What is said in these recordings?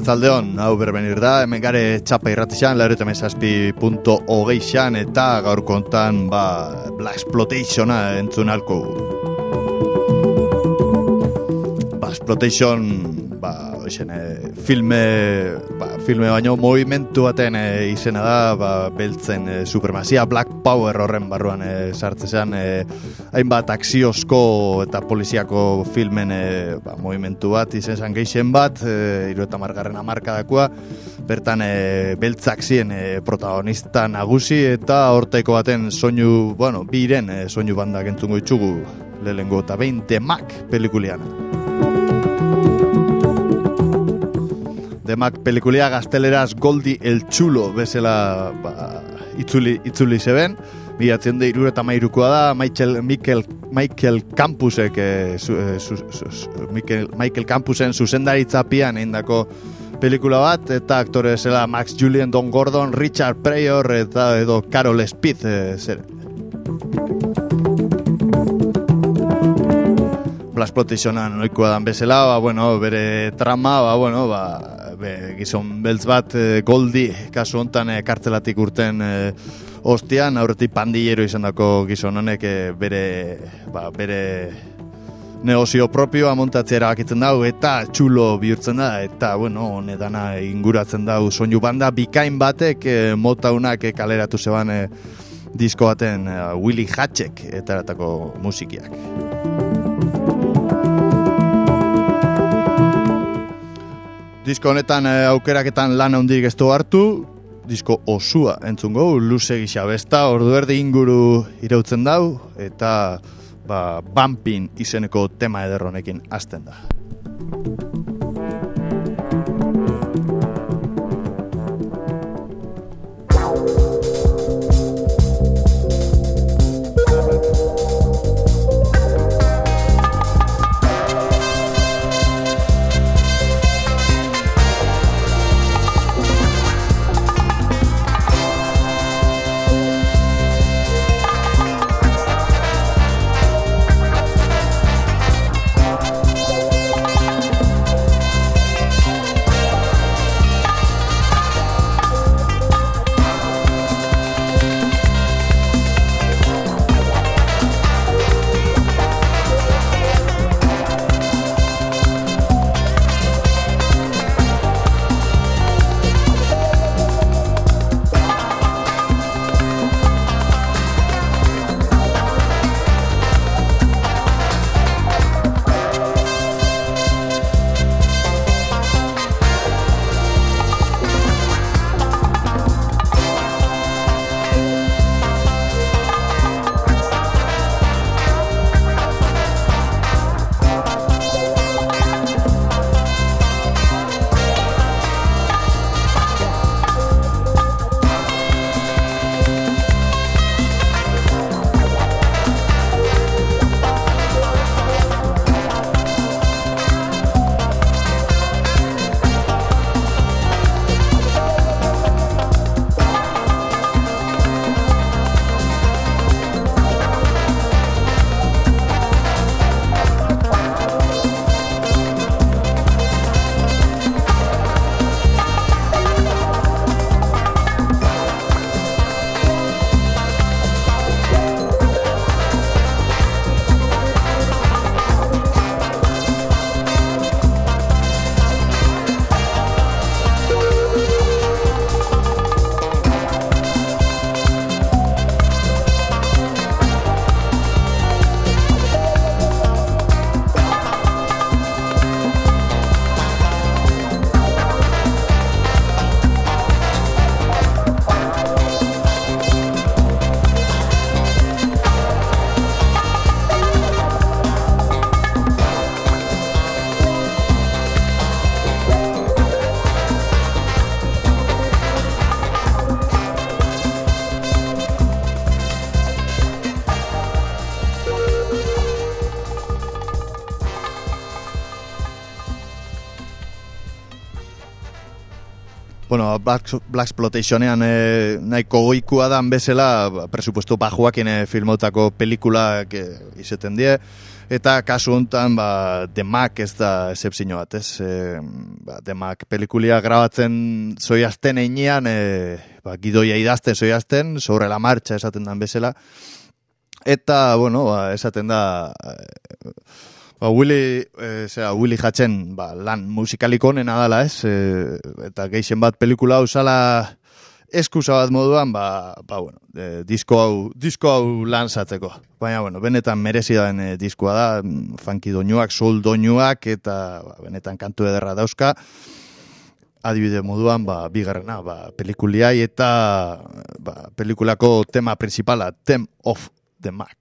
Arratzaldeon, hau berbenir da, hemen gare txapa irratixan, 97.6 eta gaur kontan, Black Exploitationa entzun alko. Exploitation, filme baino movimentu baten izena da, beltzen supremazia, Black Power horren barruan sartzean, hainbat akziozko eta poliziako filmen movimentu bat, izen zan geixen bat, 70 hamarkadakoa, bertan beltzak ziren protagonista nagusi eta horteko baten soinu, biren soinu bandak entzungo itxugu lehengo eta 20 Mac pelikulian. The Mac pelikulia gazteleraz Goldie el Chulo bezala itzuli zeben. 1973koa da, Michael Campusen zuzendaritzapian eindako pelikula bat, eta aktore bezala Max Julien, Don Gordon, Richard Pryor eta edo Carol Speed zer. Black Exploitationan ohikoa dan bezala, bere trama, gizon beltz bat Goldie kasu hontan kartzelatik urten ostian, aurretik pandillero izandako gizon honek bere negozio propioa montatzea erabakitzen dau eta txulo bihurtzen da, eta honetana inguratzen dau soinu banda bikain batek motaunak kaleratu zeban disko baten Willie Hatchek eta eratako musikiak. Disko honetan aukeraketan lan handik ez du hartu, disko osua entzungo, luze gisa besta, ordu erdi inguru irautzen dau, eta Bumpin izeneko tema ederronekin hasten da. bueno, Blaxploitationean nahiko goikua dan bezala, presupuesto bajuakin filmautako pelikulak izeten die, eta kasu hontan The Mac ez da excepzio bat, ez? The Mac pelikulia grabatzen zoiazten einean, gidoia idazten zoiazten, sobre la marcha esaten dan bezala, eta, bueno, esaten da... Willy Hatchen lan musikalik onena dala, ez? Eta geixen bat pelikula hau zala eskusa bat moduan, bueno, disko hau lanzatzeko. Baina, bueno, benetan merezi daen diskoa da, funky doinuak, soul doinuak, eta benetan kantu ederra dauzka. Adibide moduan, bigarrena, pelikuliai eta pelikulako tema principala, Theme of the Mac.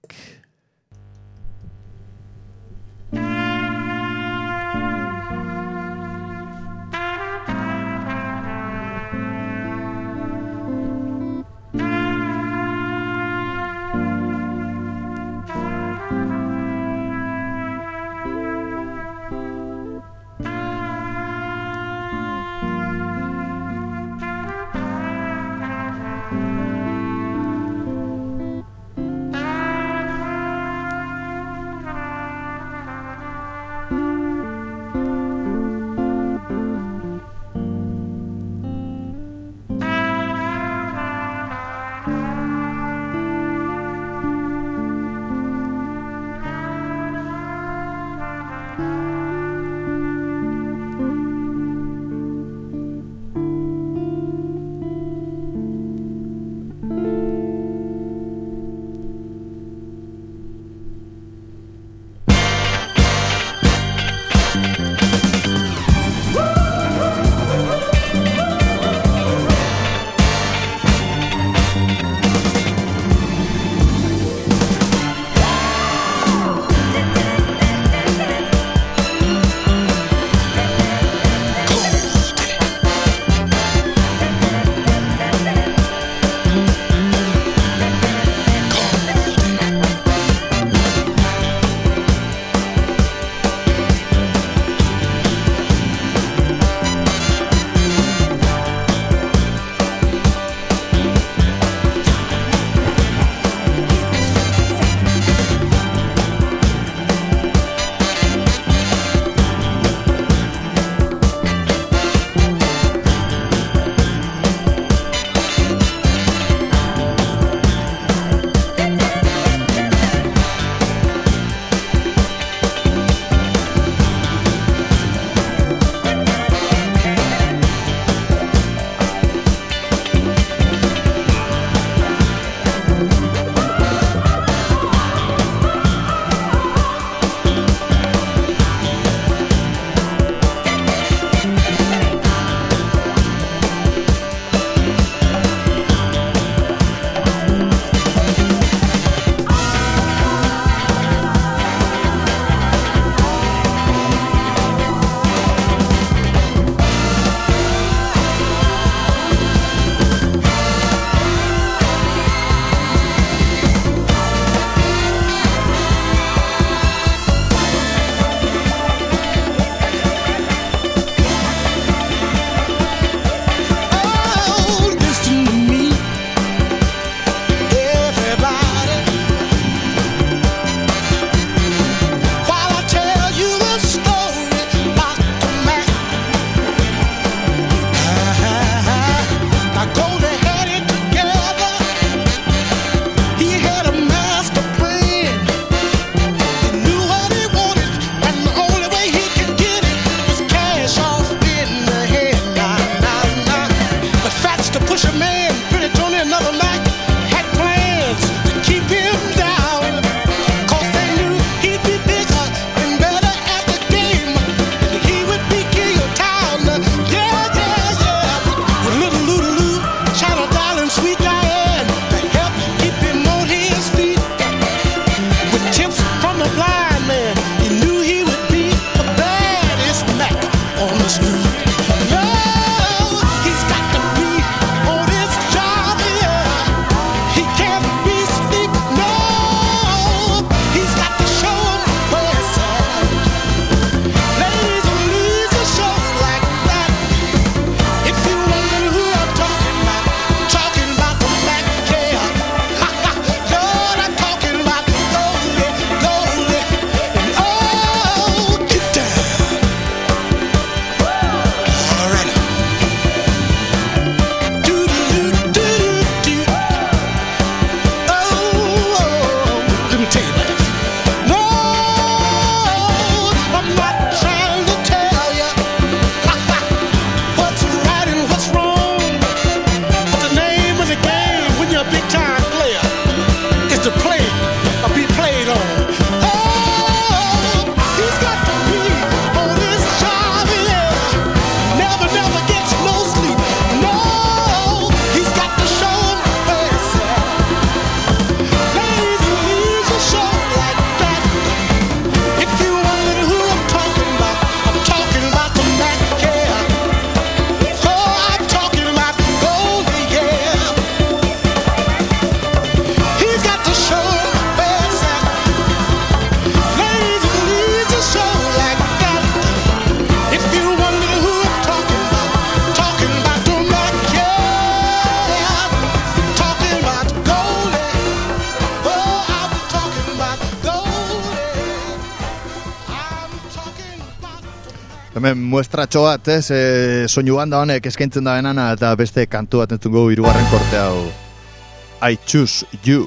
Hemen muestratxo bat, soinu banda honek eskaintzen da benana, eta beste kantu bat entzungo hirugarren korte hau. I Choose You.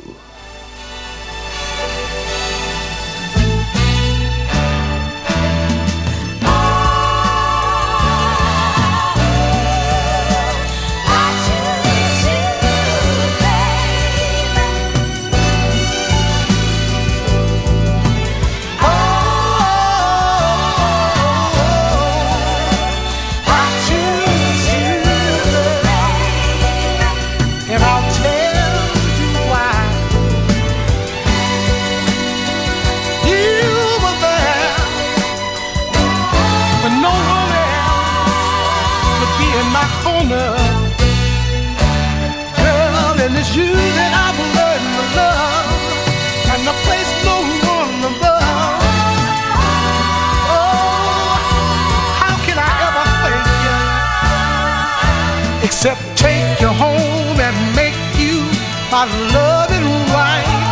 Except take you home and make you my loving wife,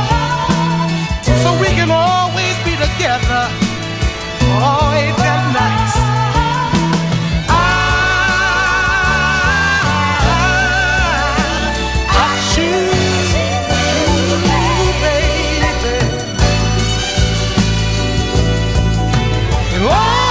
so we can always be together. Oh, ain't that nice? I choose you, baby. And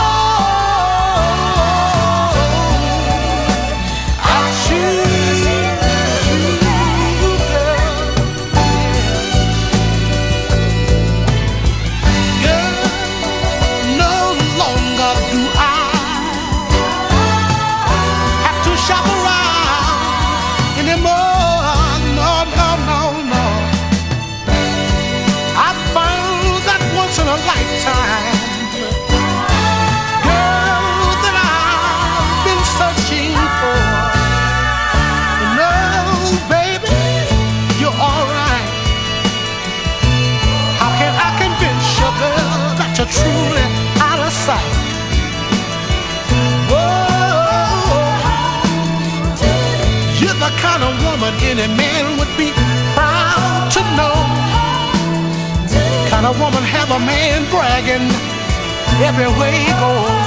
truly out of sight. Whoa, you're the kind of woman any man would be proud to know. Kind of woman have a man bragging everywhere he goes.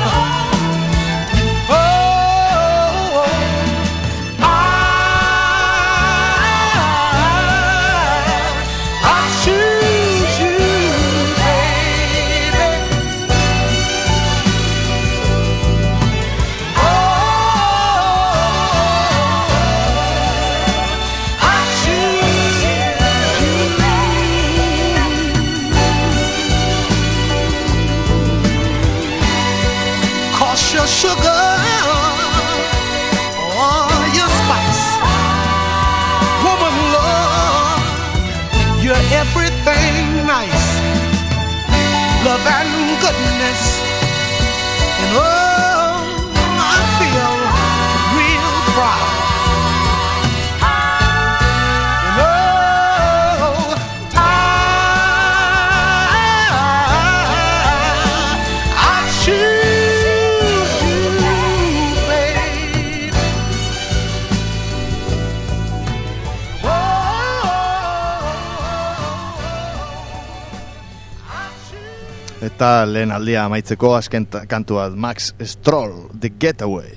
Your sugar, oh, your spice, woman love, you're everything nice, love and goodness, and oh, I feel real proud. Eta lehen aldia amaitzeko azken kantua Max Stroll, The Getaway.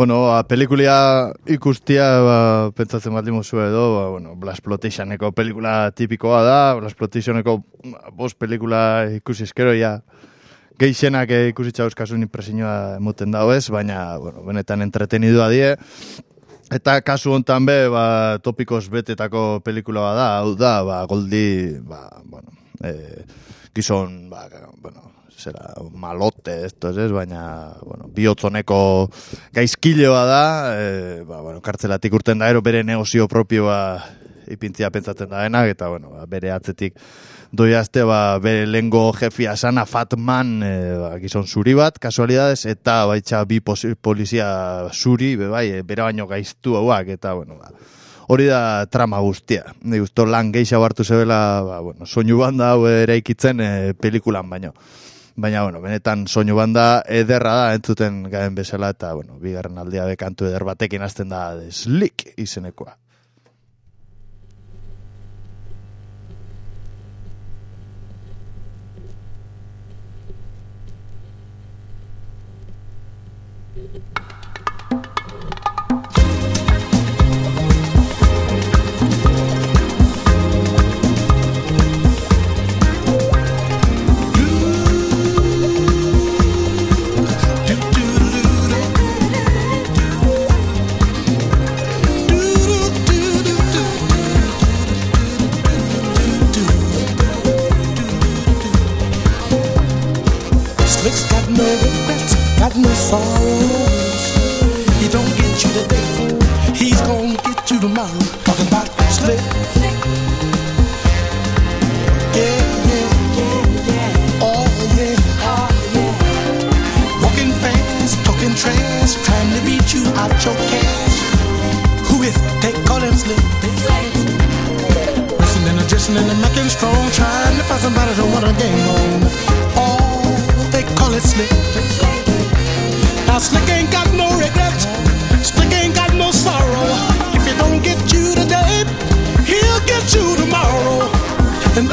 Bueno, pelikulia ikustia, pentsatzen bat limuzu edo, Blaxplotationeko pelikula tipikoa da, Blaxplotationeko bost pelikula ikusi eskero, geixenak ikusitza euskasun impresioa emoten dago ez, baina, benetan entretenidua die. Eta kasu hontan be, topikoz betetako pelikula da, hau da, Goldi, gizon, zera, malote, baina, bihotzoneko gaizkileoa da, kartzelatik urten da, bere negozio propioa ipintzia pentsatzen da denak, eta, bere atzetik doiazte, bere lengo jefia sana Fatman, gizon zuri bat, kasualidades, eta baitxa bi polizia zuri, bere baino gaiztu hauak, eta, hori da trama guztia. Ni gusto lan gehiago hartu zebela, soinu banda hau eraikitzen pelikulan baino. Baina, benetan soinu banda ederra da entzuten gaen bezala, eta, bigarren aldia bekantu eder batekin hasten da Slick izenekoa. Got no sorrows. He don't get you today, he's gonna get you tomorrow. Talking about Slick. Walking fast, talking trash, trying to beat you out your cash. Who is it? They call him Slick. Dressing and adjusting and making strong, trying to find somebody to want a game on. Oh, they call it Slick. Now Slick ain't got no regrets, Slick ain't got no sorrow. If he don't get you today, he'll get you tomorrow. And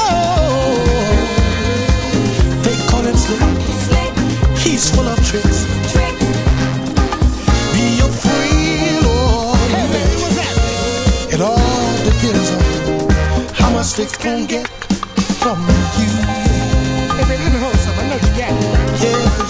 they call him Slick. He's full of tricks. Be your friend or what's that? It all depends on how much Slick's gonna get from you. Hey baby, let me hold something, I know you got it. Yeah.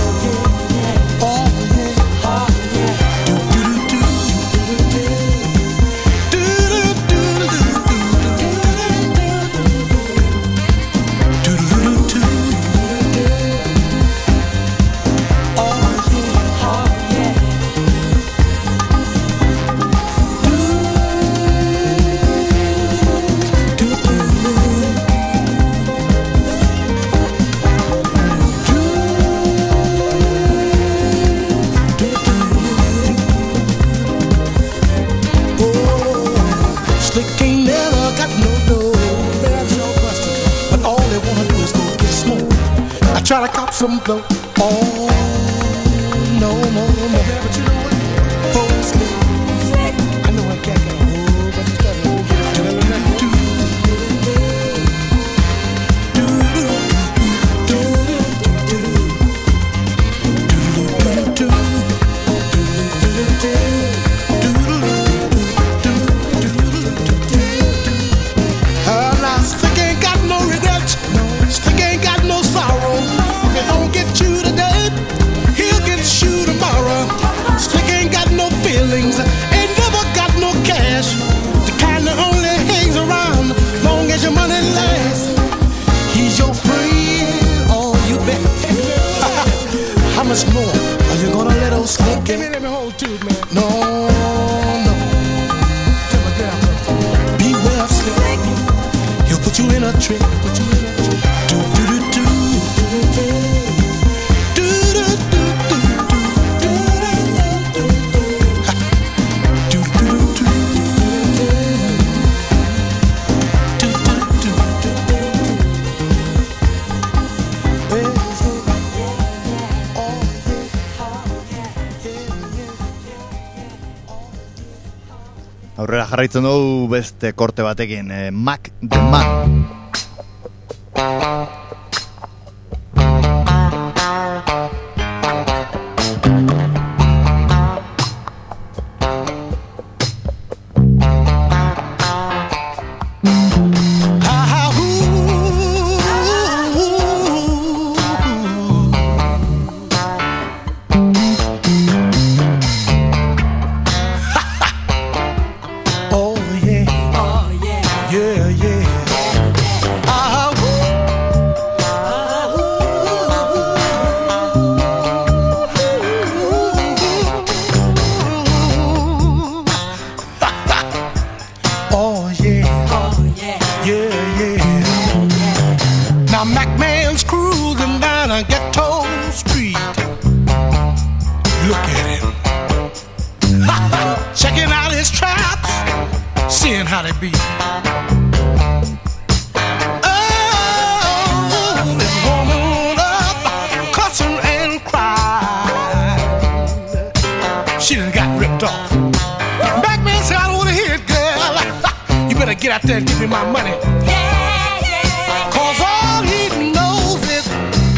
Try to cop some blow. Oh, no. Yeah, but you know what? Oh, Slick. I know I can't get a hold, but he's got no now Slick ain't got no regrets. Slick ain't got no sorrow. Don't get you today, he'll get you tomorrow. Slick ain't got no feelings, ain't never got no cash. The kind that only hangs around long as your money lasts. He's your friend, oh you bet. How much more are you gonna let old Slick get? Give me the whole tube, man. No. Tell my girl, beware of Slick. He'll put you in a trick. Aurrera jarraitzen dugu beste korte batekin, Mac the Man. Look at him. Checking out his traps, seeing how they be. Oh, this woman up, cussing and crying. She done got ripped off. Back man said, I don't want to hear it, girl. You better get out there and give me my money. Cause all he knows is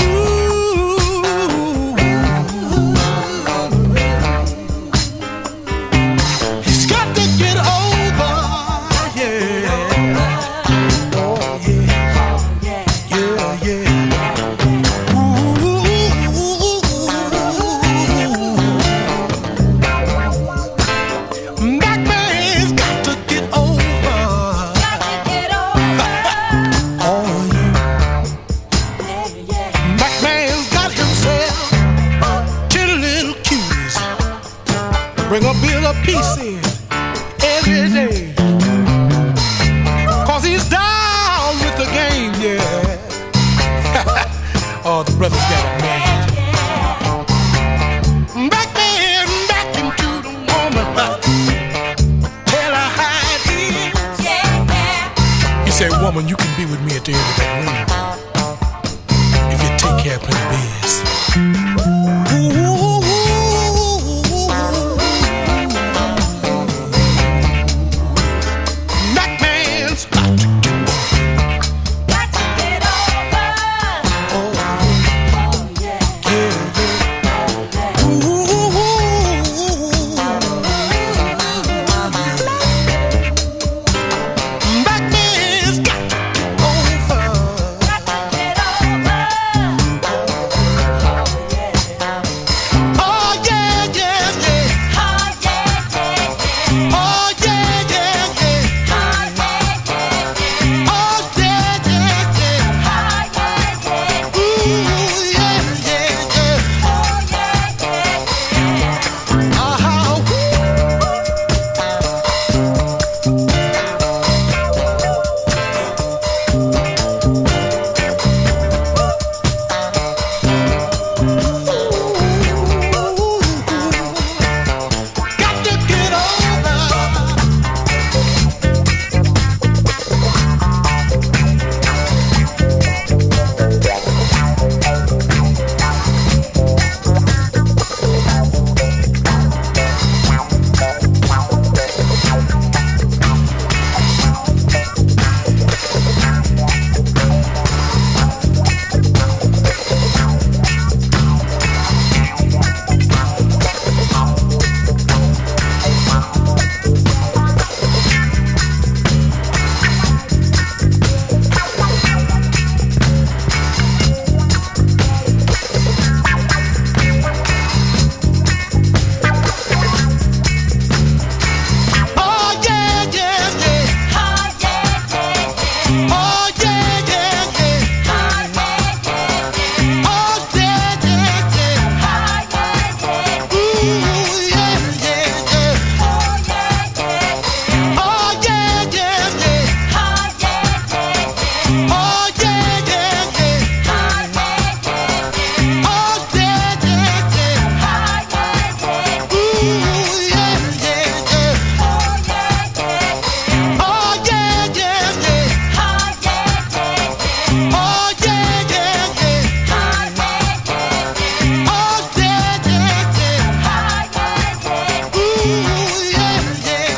he's got to get over, yeah. Oh, yeah. Yeah, yeah. That man's got to get over. Oh, yeah. That man's got himself 10 little cuties. Bring a bill of peace in every day. Cause he's down with the game, yeah. Oh, the brother's got it made. Back man, back into the woman. Tell her how it is. He said, woman, you can be with me at the end of that room if you take care of plenty biz. That man's got to get over. Oh, yeah. That man's got to get over. Oh, yeah, yeah, yeah. Oh, yeah, yeah, yeah. Oh, yeah, yeah, yeah. Ooh, yeah, yeah, yeah. Uh-huh. Got to get over. Oh, yeah, yeah, yeah. Oh, yeah, yeah, yeah. Oh, yeah, yeah, yeah. Ooh, yeah, yeah, yeah. Oh, yeah, yeah, yeah. Oh, yeah, yeah, yeah. Oh, yeah, yeah, yeah. Ooh, yeah, yeah, yeah. Oh, yeah, yeah, yeah. Oh, yeah, yeah, yeah. Oh, yeah, yeah, yeah. Ooh, yeah, yeah,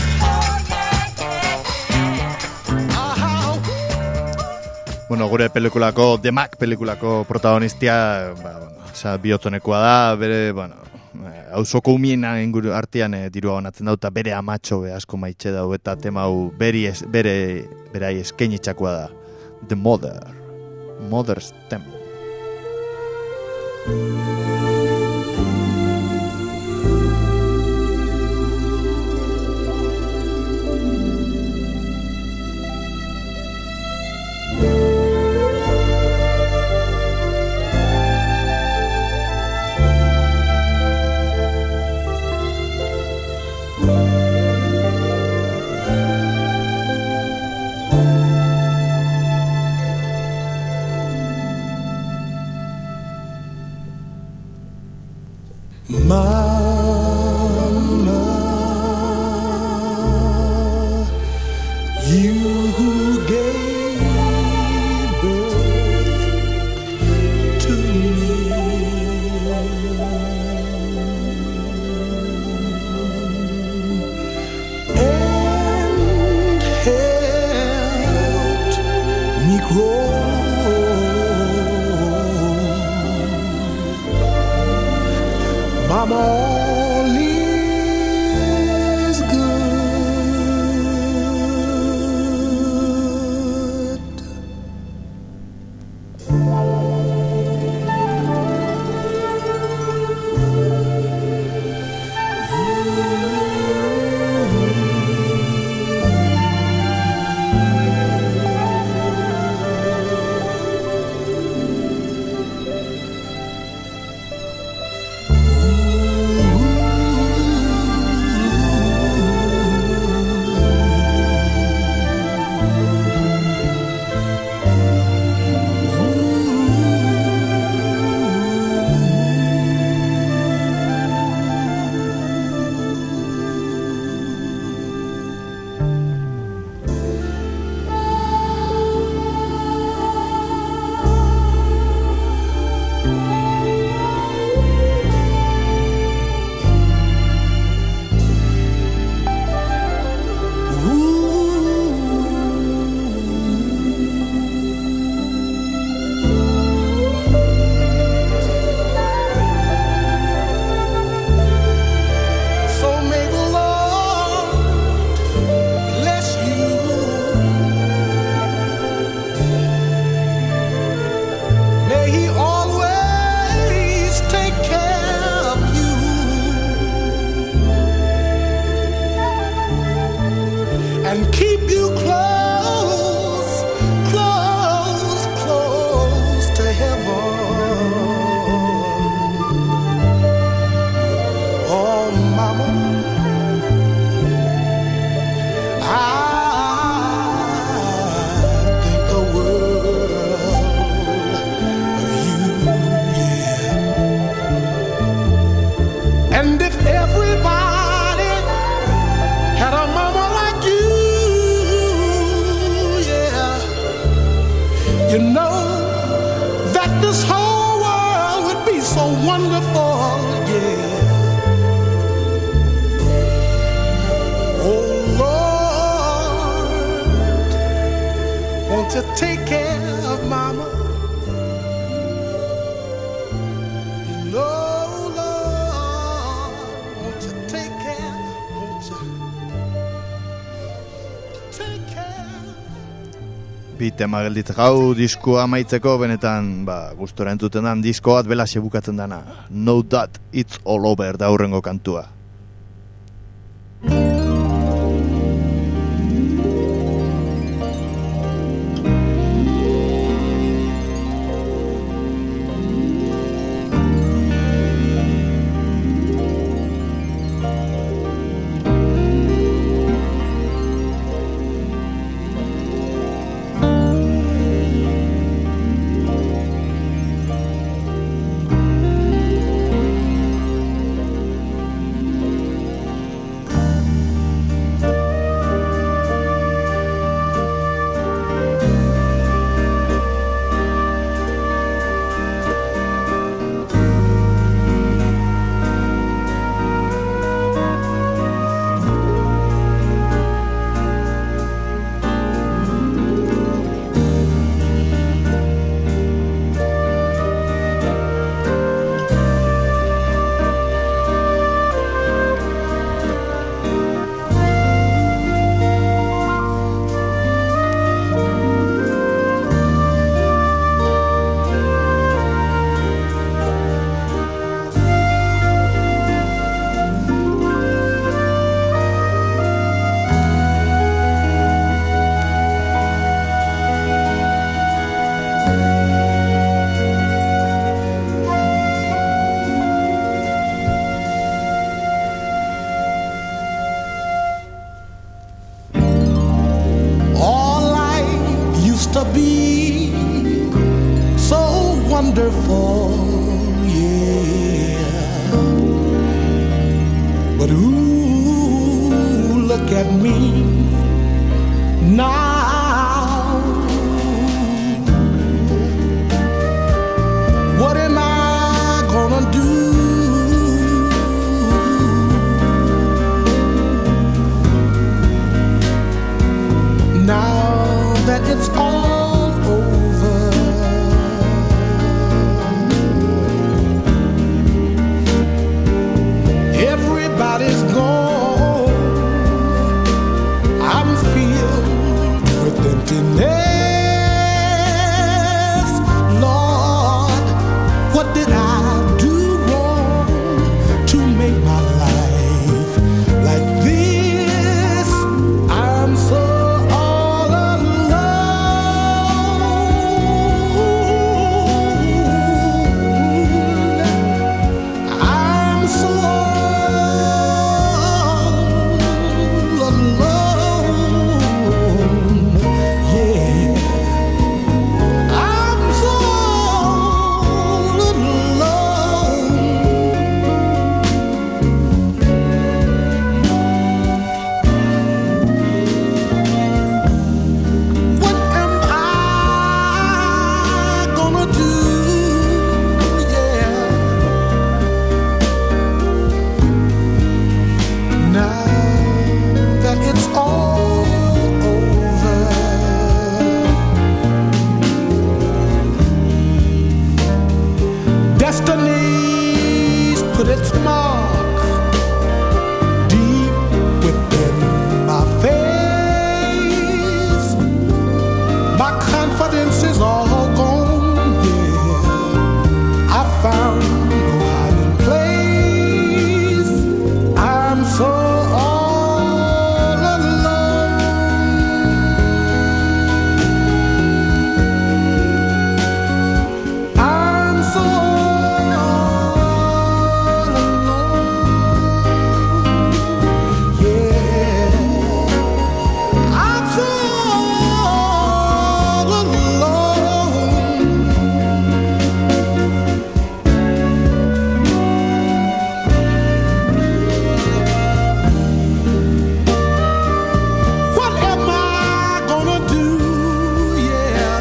yeah. Uh-huh. Bueno, gure pelikulako, The Mac pelikulako protagonistia, bihotzonekoa da, bere, auzoko umiena inguru artean dirua onatzen dauta, bere amatxo asko maitxe dau, eta tema hau berai eskainitzakoa da. The Mother's Temple. Mama, you gave birth to me and helped me grow. Mama, all is good. And keep you close, close, close to heaven. Oh, Mama, I think the world of you, yeah. And if everybody had a mama like you, you know that this whole world would be so wonderful, yeah. Oh Lord, won't you take care of Mama? You know, Lord, won't you take care? Won't you take care? Bitema gelditzen gau diskoa amaitzeko, benetan gustora entzuten dan disko bat belaxe bukatzen dana. Know that it's all over da hurrengo kantua. To be so wonderful, yeah. But ooh, look at me now. What am I gonna do now that it's all over? Everybody's gone. I'm filled with emptiness. Lord, what did I do wrong to make my life like this? I'm so all alone. I'm so alone. Yeah. I'm so alone. What am I gonna do? Yeah. Now that it's all over. Destiny's put its mark deep within my face. My confidence is all gone, yeah. I found no hiding place. I'm so all alone. I'm so all alone. Yeah. I'm so all alone. What am I gonna do? Yeah.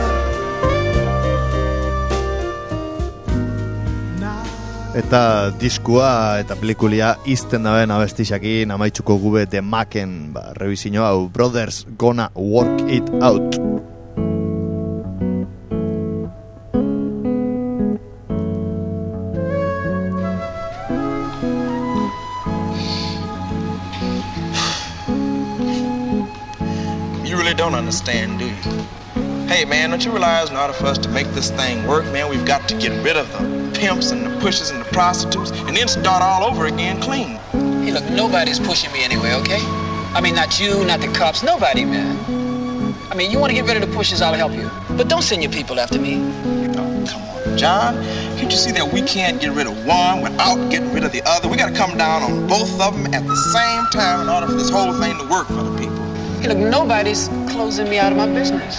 Now. Eta diskua eta pelikulia izten daben abestixaki namaitzuko gube The Macken revizio hau Brothers Gonna Work It Out. You really don't understand, do you? Hey, man, don't you realize in order for us to make this thing work, man, we've got to get rid of the pimps and the pushers and the prostitutes and then start all over again clean. Hey, look, nobody's pushing me anyway, okay? I mean, not you, not the cops, nobody, man. I mean, you want to get rid of the pushers, I'll help you. But don't send your people after me. Oh, come on, John. Can't you see that we can't get rid of one without getting rid of the other? We got to come down on both of them at the same time in order for this whole thing to work for the people. Hey, look, nobody's closing me out of my business.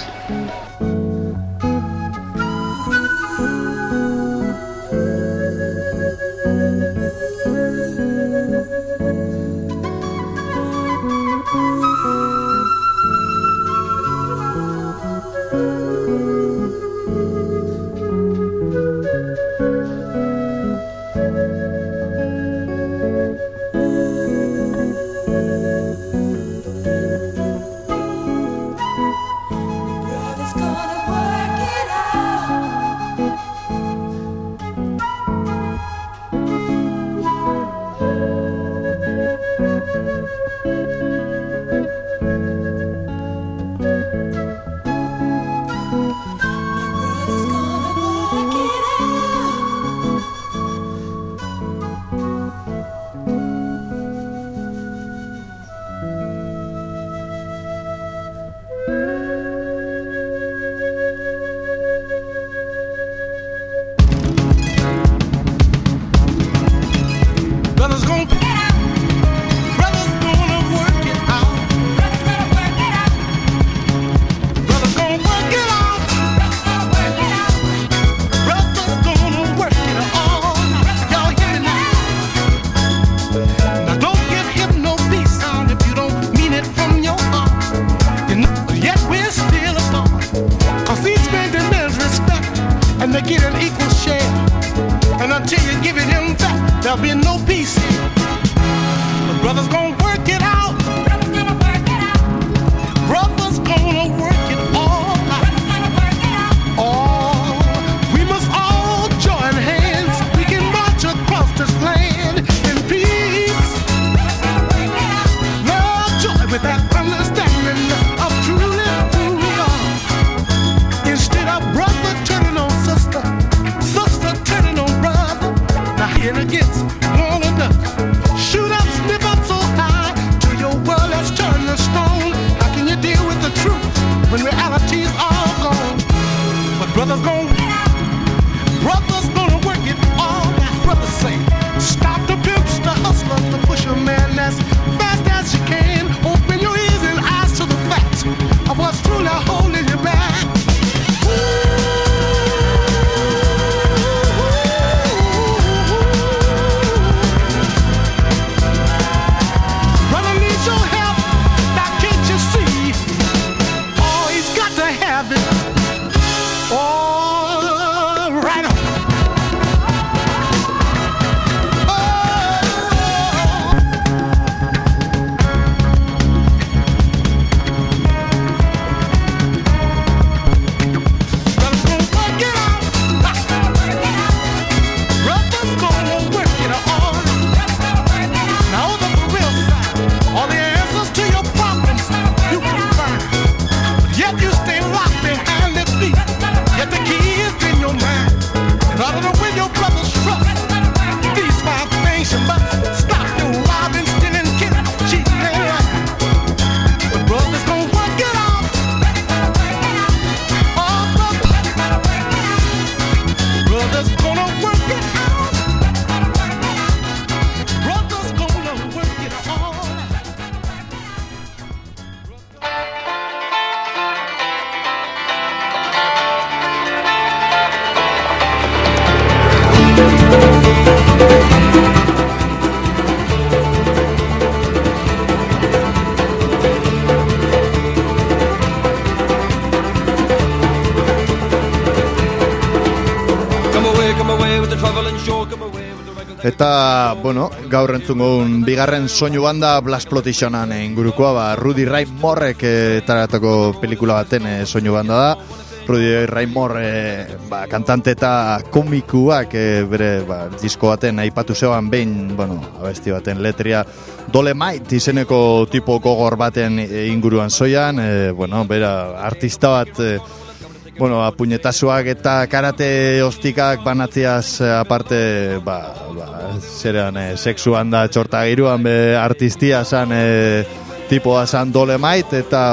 Eta, bueno, gaur entzungo bigarren soinu banda Blaxploitationen ingurukoa, Rudy Ray Moorrek taratako pelikula baten soinu banda da. Rudy Ray Moore kantante eta komikuak bere disko baten aipatu zeban behin, abesti baten letria Dolemite izeneko tipo gogor baten inguruan zoian, bera artista bat puñetazuak eta karate ostikak banatziaz aparte, zerean sexuan da txortagiruan artistia zan tipoa zan Dolemite eta,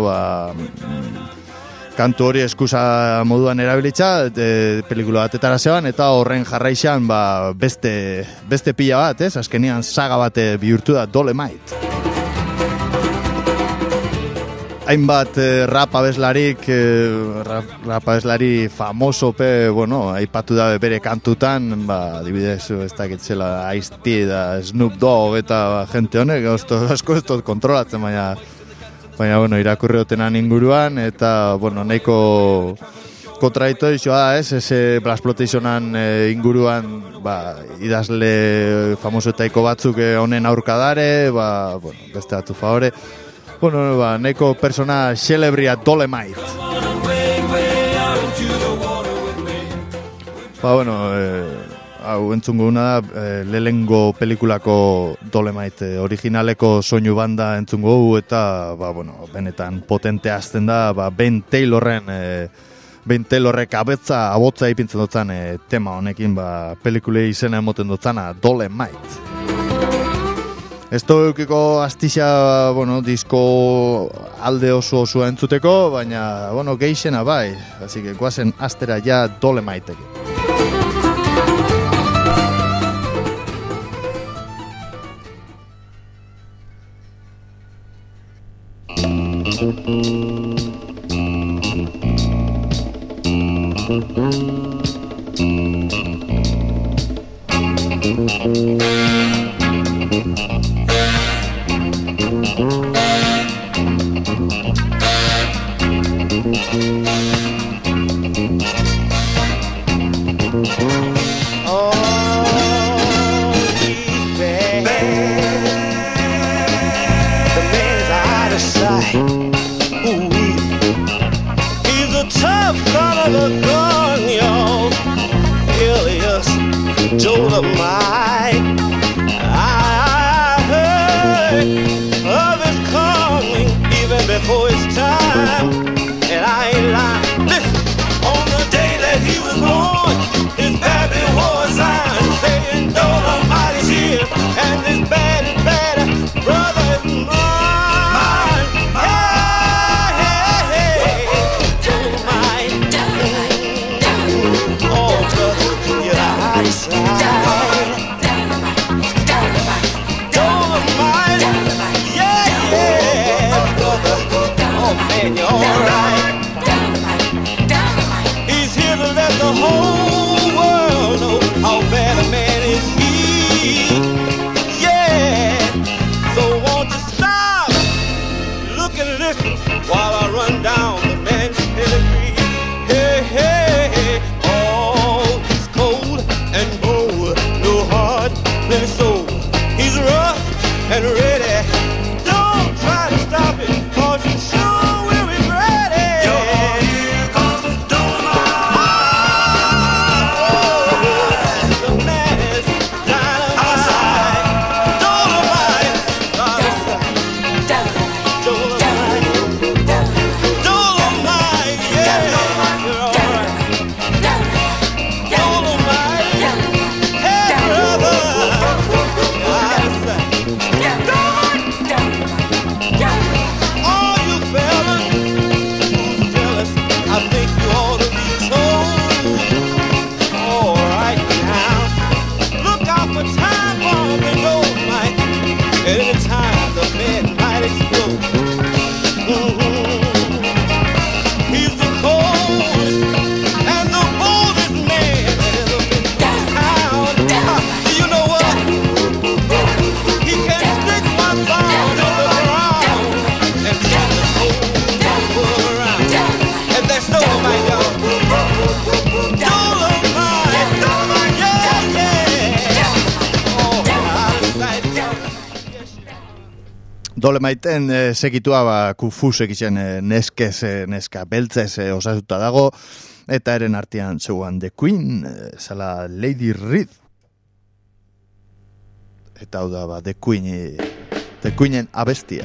kantu hori eskusa moduan erabilitza, pelikula batetara zeban, eta horren jarraixan beste pila bat, azkenian saga bat bihurtu da Dolemite. Hainbat rap abeslari famosope, aipatu da bere kantutan, adibidez, ez dakitzela Ice-T da Snoop Dogg eta gente honek, asko ez dut kontrolatzen, baina irakurri otenan inguruan, eta, nahiko kontradiktorio da, ese Blaxploitationen inguruan, idazle famosoetaiko batzuk honen aurkadare, beste batzu favore, nahiko persona celebria Dolemite. Hau entzungo una da, lehengo pelikulako Dolemite originaleko soinu banda entzungo eta, benetan potente azten da, Ben Taylorrek abotza ipintzen dutzen tema honekin, pelikulei izena emoten dutzana Dolemite. Ez eukiko astizia, disko alde oso entzuteko, baina, geixena bai, así que guazen astera ja Dolemitekin. Dolemaiten segitua kufusek izan neskez, neska beltzez osatuta dago, eta eren artean zeuan The Queen, zala Lady Reed. Eta hau da, The Queenen abestia.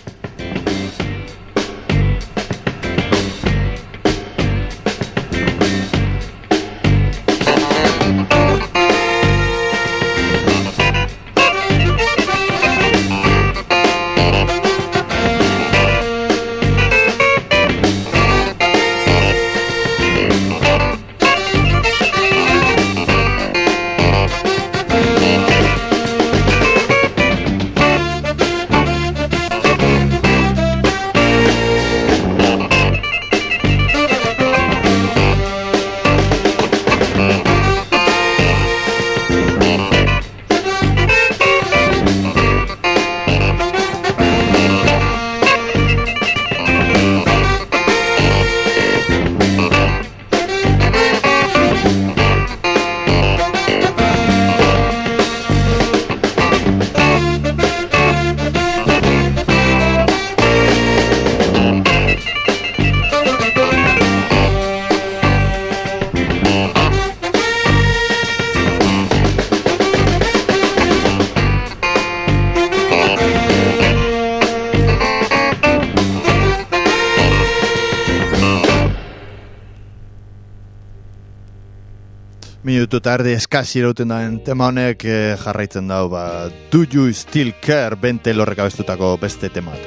Minutu tarde eskasi irauten daen tema honek jarraitzen dau, Do You Still Care, Ben Taylorrek abestutako beste temak.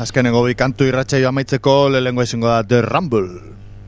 azkenengo bi kantu irratsaio amaitzeko lehenengo izango da The Rumble.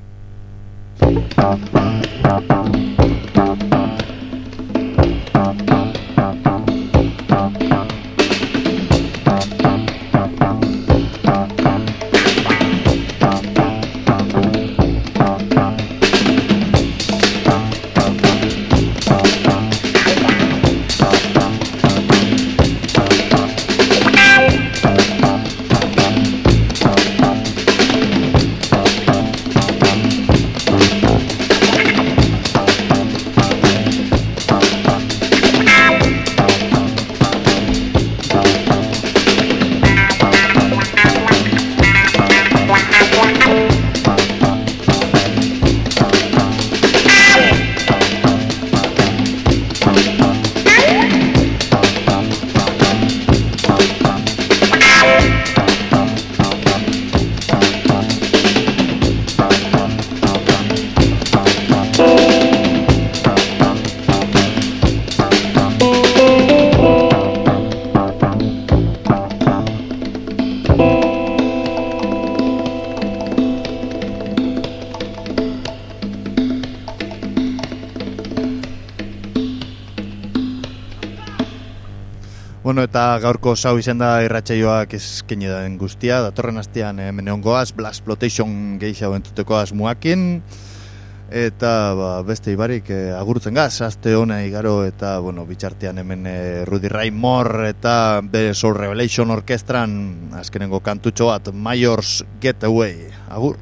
Bueno, eta gaurko zau izan da irratsaioak eskaini den guztia. Datorren astean menongoaz, Blaxploitation gehiago entuteko asmuakin. Eta beste ibarik agurtzen gaz, aste hona igaro eta bitxartean hemen Rudy Ray Moore eta The Soul Revelation Orkestran azkenengo kantutxo bat, Mayor's Getaway. Agur!